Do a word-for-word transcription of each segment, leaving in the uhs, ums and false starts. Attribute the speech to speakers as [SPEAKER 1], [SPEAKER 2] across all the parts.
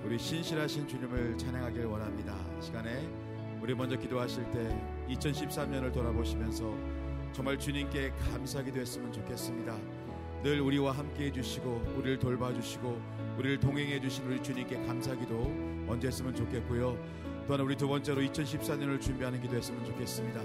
[SPEAKER 1] 우리 신실하신 주님을 찬양하길 원합니다. 이 시간에 우리 먼저 기도하실 때 이천십삼 년을 돌아보시면서 정말 주님께 감사하게 됐으면 좋겠습니다. 늘 우리와 함께 해주시고 우리를 돌봐주시고 우리를 동행해 주신 우리 주님께 감사기도 먼저 했으면 좋겠고요. 또한 우리 두 번째로 이천십사 년을 준비하는 기도 했으면 좋겠습니다.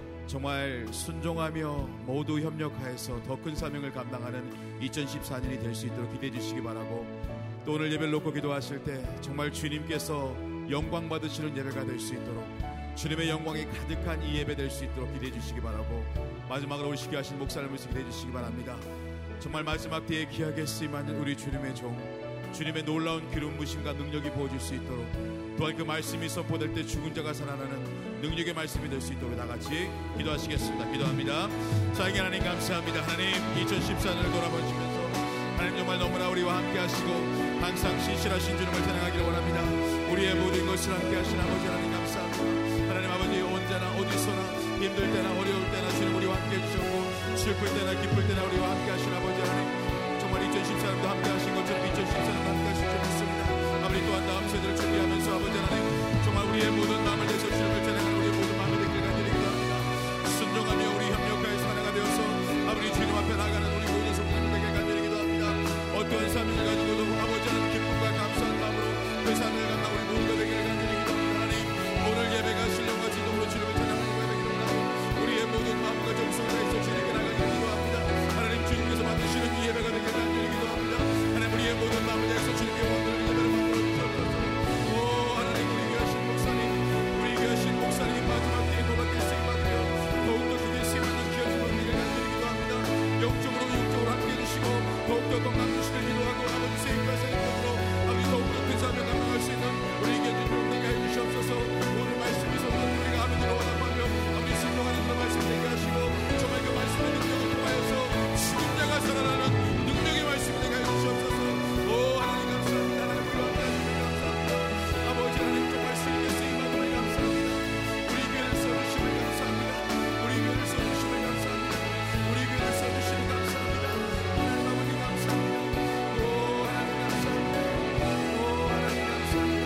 [SPEAKER 1] 정말 순종하며 모두 협력하여서 더 큰 사명을 감당하는 이천십사 년이 될 수 있도록 기대해 주시기 바라고, 또 오늘 예배를 놓고 기도하실 때 정말 주님께서 영광 받으시는 예배가 될 수 있도록, 주님의 영광이 가득한 이 예배 될 수 있도록 기대해 주시기 바라고, 마지막으로 오시게 하신 목사를 위해서 기대해 주시기 바랍니다. 정말 마지막 때에 귀하게 쓰임하는 우리 주님의 종, 주님의 놀라운 기름 부심과 능력이 부어질 수 있도록, 또한 그 말씀이 선포될 때 죽은 자가 살아나는 능력의 말씀이 될 수 있도록 다같이 기도하시겠습니다. 기도합니다. 자에게 하나님 감사합니다. 하나님 이천십사 년을 돌아보시면서 하나님 정말 너무나 우리와 함께 하시고 항상 신실하신 주님을 찬양하기를 원합니다. 우리의 모든 것을 함께 하신 아버지 하나님 감사합니다. 하나님 아버지 언제나 어디서나 힘들 때나 어려울 때나 주님 우리와 함께 해주셨고, 슬플 때나 기쁠 때나 우리와 함께 하신 아버지 하나님, 정말 이천십사 년도 함께 하신 것처럼 이천십사 년도 함께 하실 줄 믿습니다. 아버지 또한 다음 세대를 준비하면서 아버지 하나님 정말 우리의 모든 마음을 내서 주님을 찬양하는 우리의 모든 마음을 듣기를 간절히 기도합니다. 순종하며 우리 협력하여 하나가 되어서 아버지 주님 앞에 나가는 우리 모든 성도들에게 간절히 기도합니다. 어떠한 사명을 가지고도 아버지 하나님 기쁨과 감사한 마음으로 그 사명을 감당 우리 모두가 되기를 간절히 기도합니다. 하나님 오늘 예배가 신령과 지도로 주님을 찬양하는 예배가 되기를 원하고, 우리의 모든 마음과 정성을 다해서 주님께 나가기를 기도합니다. 하나님 주님께서 만드시는 이 예배가 되기를 간절히 기도합니다. 하나님 우리의 모든 마음을 다해서 주님께 원하는 예배를 만들어 주옵소서. 오 하나님 우리 귀하신 목사님, 우리 귀하신 목사님 마지막 때에 고맙게 쓰임받으며 더욱더 그게 쓰임하는 귀한 주님을 우리가 간절히 기도합니다. 영적으로 육적으로 함께 해주시고 더욱더 건강 주시길 기도하고, 아버지 세임과 세임으로 아버지 더욱더 큰 사명 감당할 수 있는 우리 귀한 주님을 해주시옵소서. 오늘 말씀이 선포된 우리가 아버지로 원합하며 아버지 순종하는 그 말씀 되게 하시고, 정말 그 말씀의 능력을 통하여서 죽은 자가 살아나는 능력의 말씀을 되게 해주시옵소서. 오 하나님 감사합니다. 하나님 우리와 함께 하시니 감사합니다. 아버지 하나님 정말 쓰임에 쓰임받음을 감사합니다. 우리 교회를 써주심을 감사합니다. 우리 교회를 써주심을 감사합니다. 우리 교회를 써주심을 감사합니다. 하나님 아버지 감사합니다. 오 하나님 감사합니다. 오 하나님 감사합니다.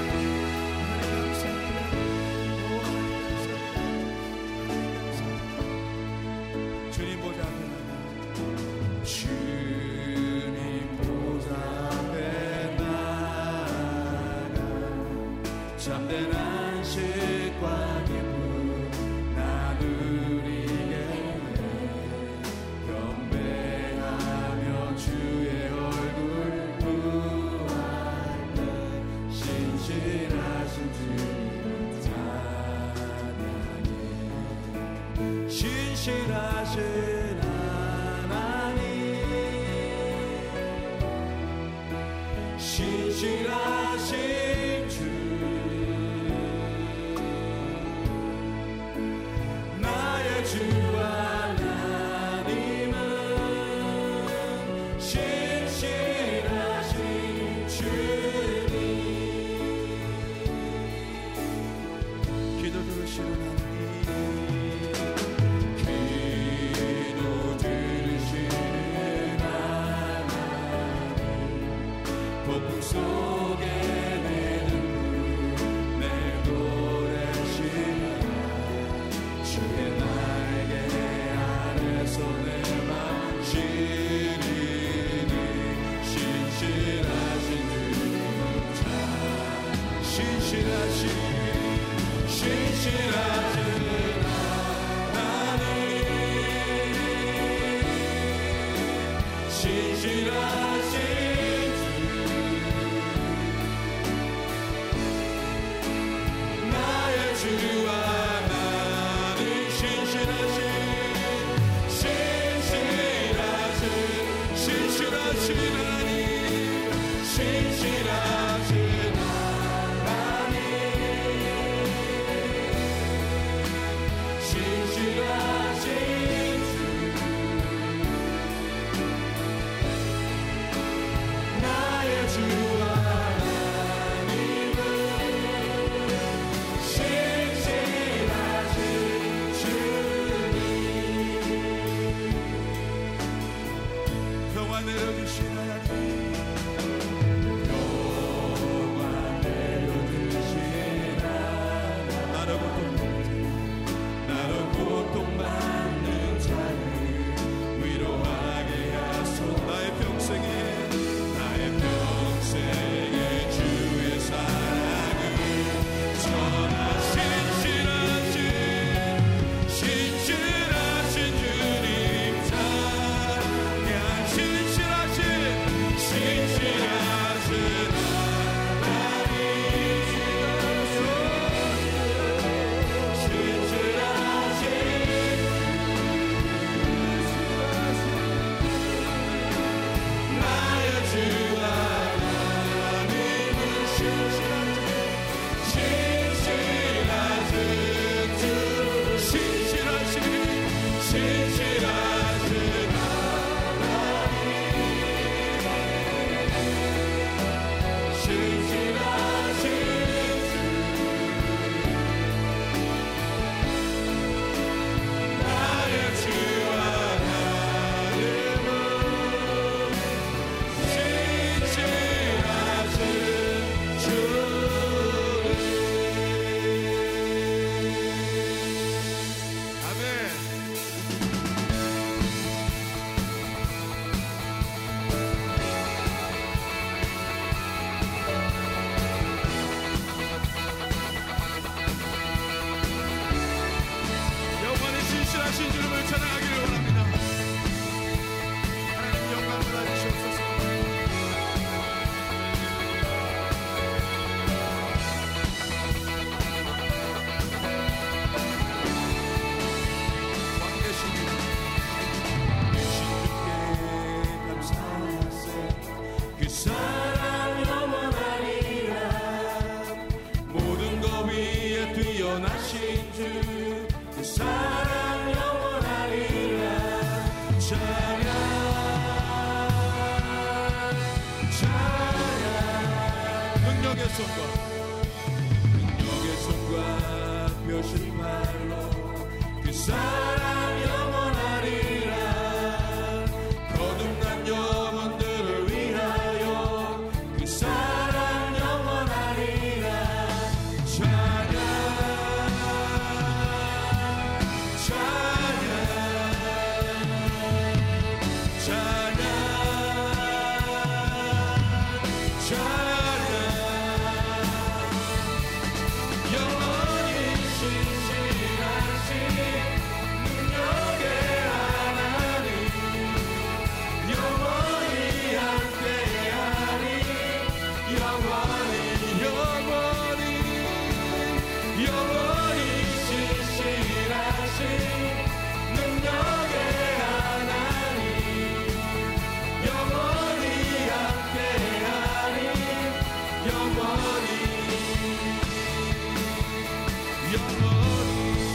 [SPEAKER 1] 주님 보좌 앞에 나가, 주님 보좌 앞에 나가, 참된 안식과 기쁨 나누리게 경배하며 주의 얼굴 구할 때 신실하신 주님 찬양해. 신실하신 신실하신 주, 나의 주 하나님은 신실하신 주님. 기도 들으시는 하나님, 기도 들으시는 하나님, 폭풍 속에 신실하신 구원하신 주 그 사랑 영원하리라. 찬양 찬양 능력의 손과 능력의 손과 펴신 발로 그 사랑 영원하리라. 거듭난 영혼들을 위하여 그 사랑 영원하리라. 찬양 찬양 찬양 찬양 영원히 신실하신 능력의 하나님 영원히 함께하리. 영원히 영원히 영원히 신실하신 능력의 하나님 영원히 함께하리. 영원히 영원히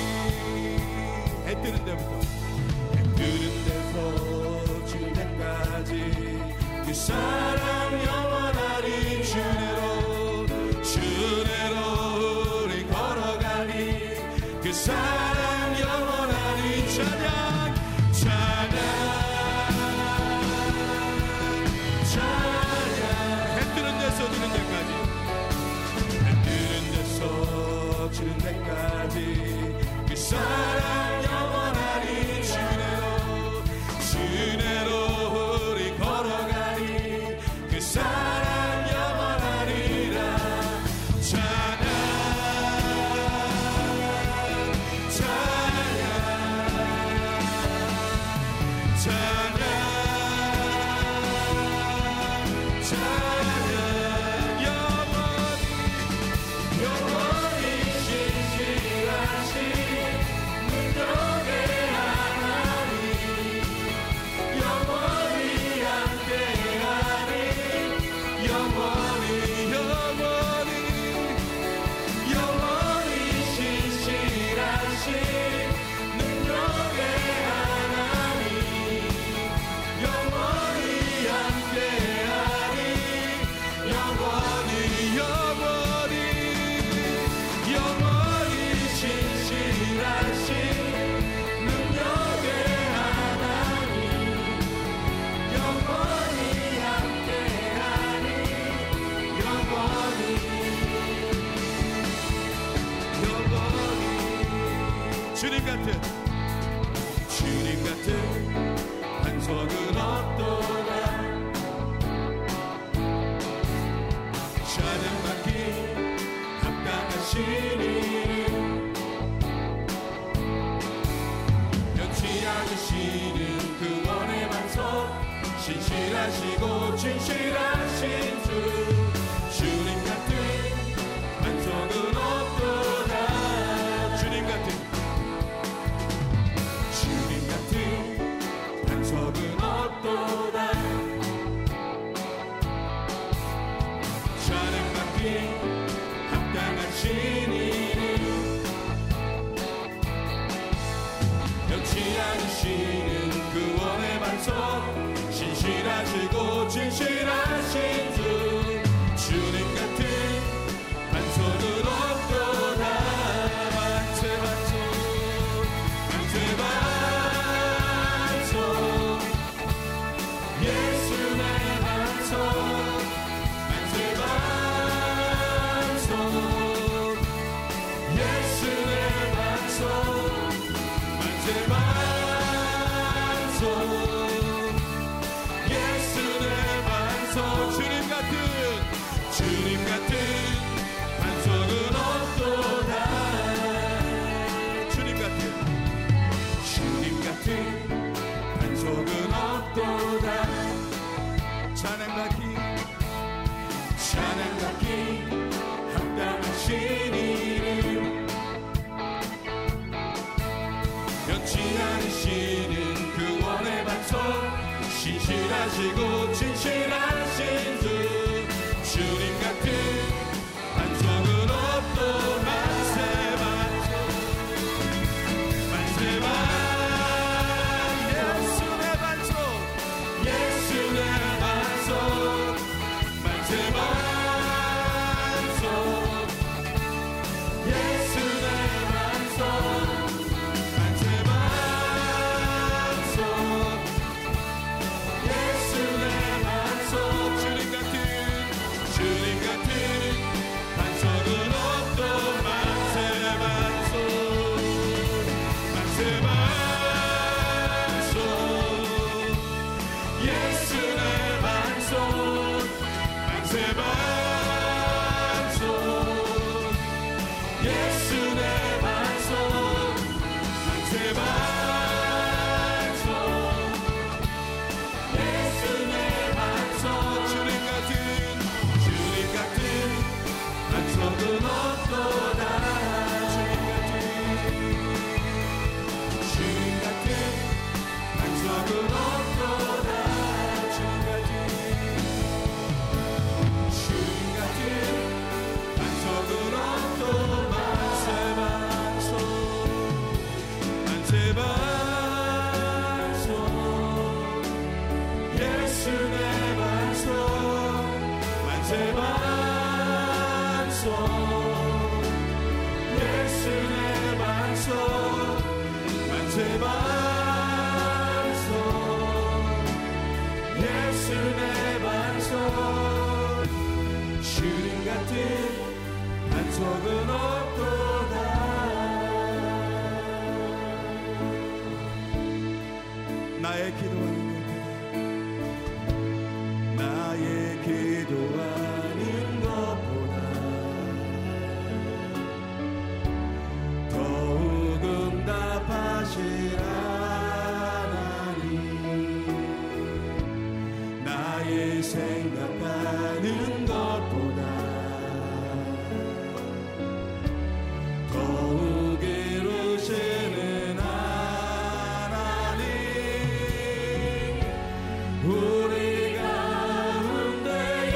[SPEAKER 1] 해 뜨는 데부터 해 뜨는 데서 지는 데까지 그 사랑 영원하리. 주내로 주내로 우리 걸어가니 그 사랑 영원하리. 찬양 찬양 찬양 해 뜨는 데서 지는 데까지 해 뜨는 데서 지는 데까지 그 사랑 영원하리. 주내로 주내로 우리 걸어가니 그 사랑 영원하리라. 찬양 찬양 찬양 찬양 영원히 영원히 신실하신 능력의 하나님 영원히 함께하리. 영원히 영원히 영원히 신실하신 능력의 하나님 영원히 함께하리. 영원히 영원히 영원히 신실하신 능력의 하나님 영원히 함께하리. 영원히 영원히 주님 같은 주님 같은 반석은 없도다. 찬양받기 합당하시니 변치 않으시는 그 원의 반석 신실하시고 진실하신 주 주님 같은 반석은 없도다. 주님 같은 주님 같은 반석은 없도다. 찬양받기 합당하시니 변치 않으시는 그 원의 반석 신실하시고 진실하신 주 주님 같은 반석은 없도다. 만세 반석 만세 반석 예수 내 반석 만세 반석 예수 내 반석 만세 반석 예수 내 반석 주님
[SPEAKER 2] 반석은 없도다.
[SPEAKER 1] 나의 기도하는 것보다 나의 기도하는 것보다 더욱 응답하시라나니 나의 생각하는 것보다 더욱 이루시는 하나님 우리 가운데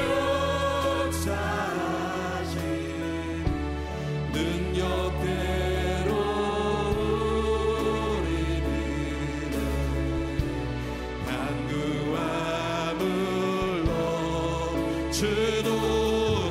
[SPEAKER 1] 역사하신 능력대로 우리들은 간구함을 넘치도록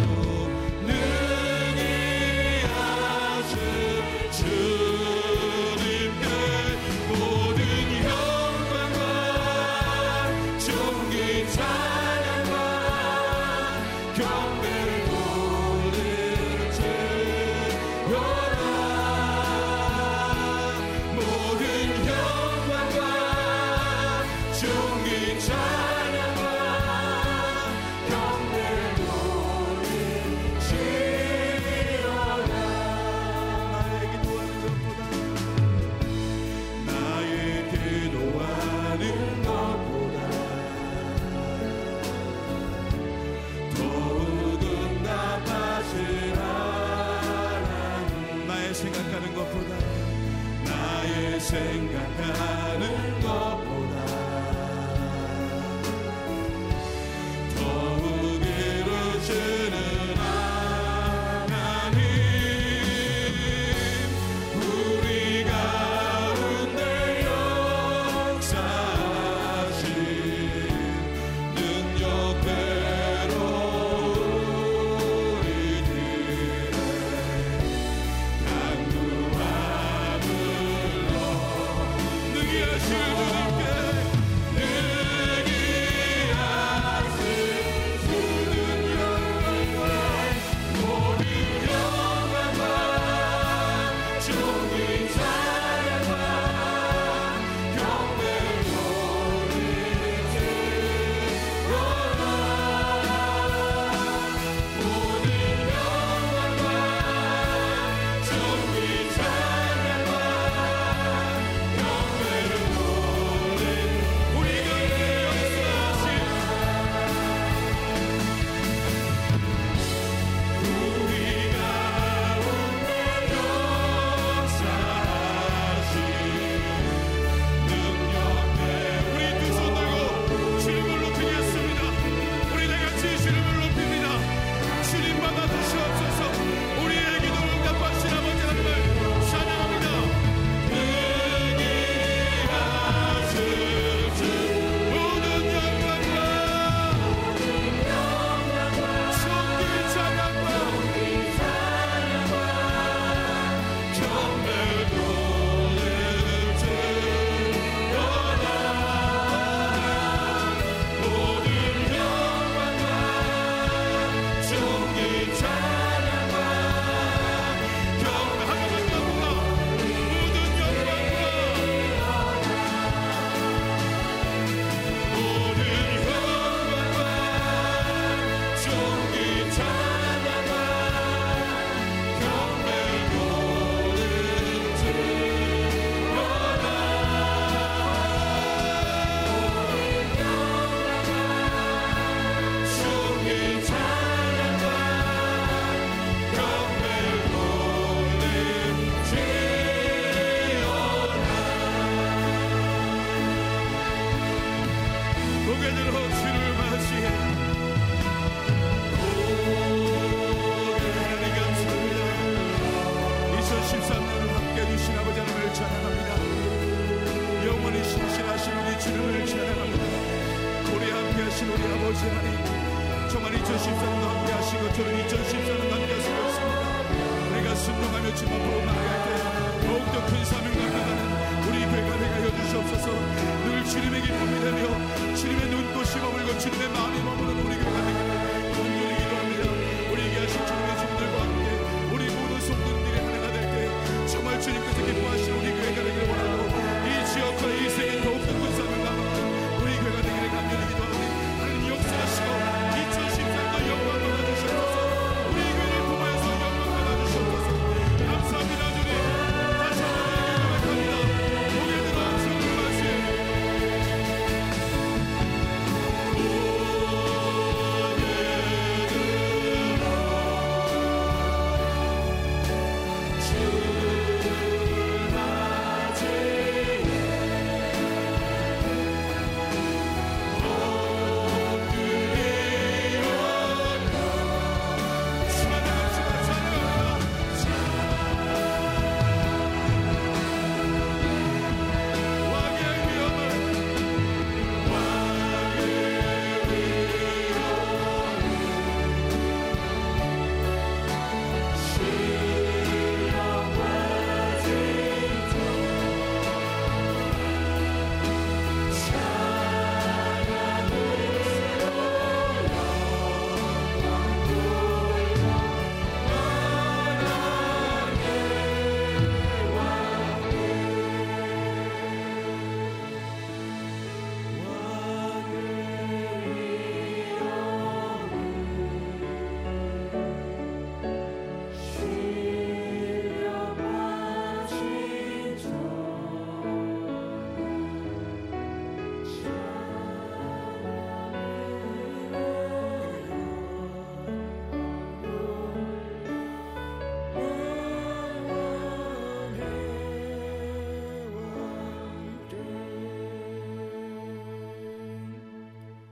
[SPEAKER 1] 생각하는 것보다 나의 생각하는 것보다 더욱 이루시는 하나님 우리 가운데 역사하신 능력대로 우리들의 아버지 하나님, 정말 이천십사 년도 함께 하신 것처럼 이천십사 년도 함께 하시고 있습니다. 우리가 순종하며 주님 앞으로 나아갈 때 더욱더 큰